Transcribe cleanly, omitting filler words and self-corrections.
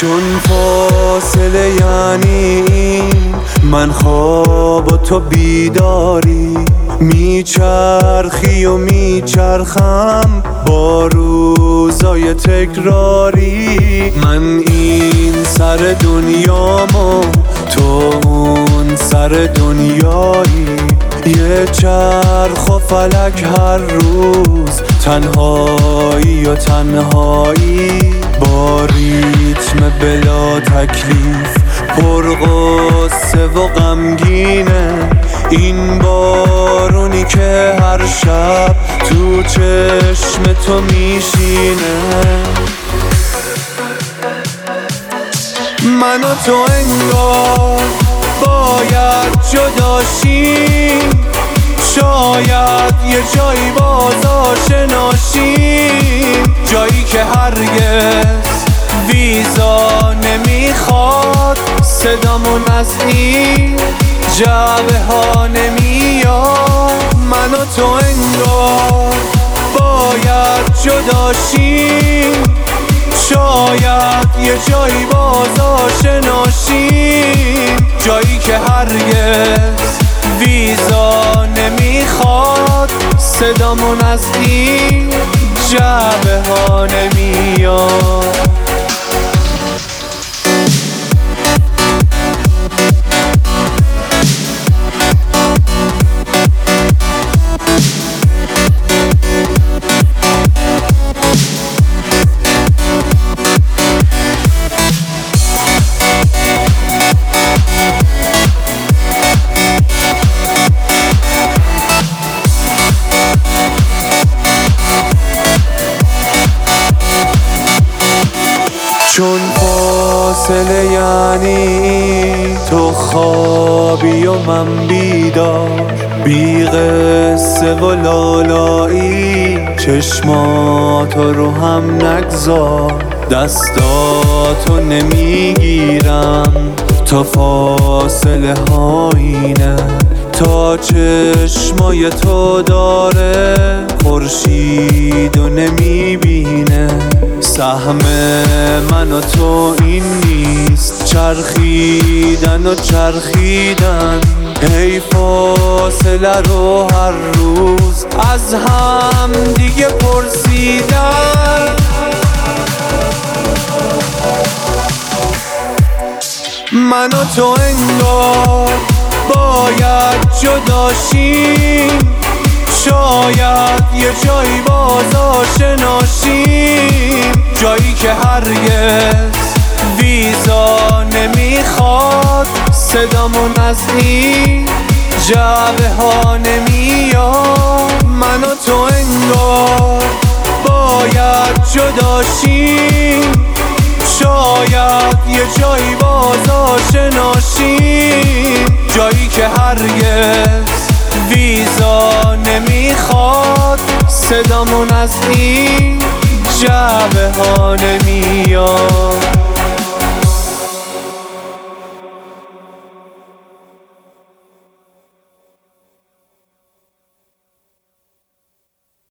چون فاصله یعنی من خواب و تو بیداری، میچرخی و میچرخم با روزای تکراری. من این سر دنیامو تو اون سر دنیایی، یه چرخ و فلک هر روز تنهایی و تنهایی. با ریتم بلا تکلیف پر غصه و غمگینه، این بارونی که هر شب تو چشم تو میشینه. من و تو انگار باید جدا شیم، شاید یه جایی باز آشنا شیم، جایی که هرگز ویزا نمیخواد، صدامون از این جعبه ها نمیاد. من و تو انگار باید جدا شیم، شاید یه جایی باز آشنا شیم، جایی که هرگز ویزا نمیخواد، صدامون از این جعبه ها نمیاد. چون فاصله یعنی تو خوابی و من بیدار، بی قصه و لالایی، چشماتو رو هم نگذار، دستاتو نمیگیرم تا فاصله هایینه، تا چشمای تو داره خورشیدو نمیبینه. سهم من و تو این نیست چرخیدن و چرخیدن، ای فاصله رو هر روز از هم دیگه پرسیدن. من و تو انگار باید جدا شیم، شاید یه جایی باز آشنا شیم، جایی که هرگز ویزا نمیخواد، صدامون از این جعبه ها نمیاد. من و تو انگار باید جدا شیم، شاید یه جایی باز آشنا شیم، جایی که هرگز ویزا نمیخواد، صدامون از این جعبه ها نمیاد.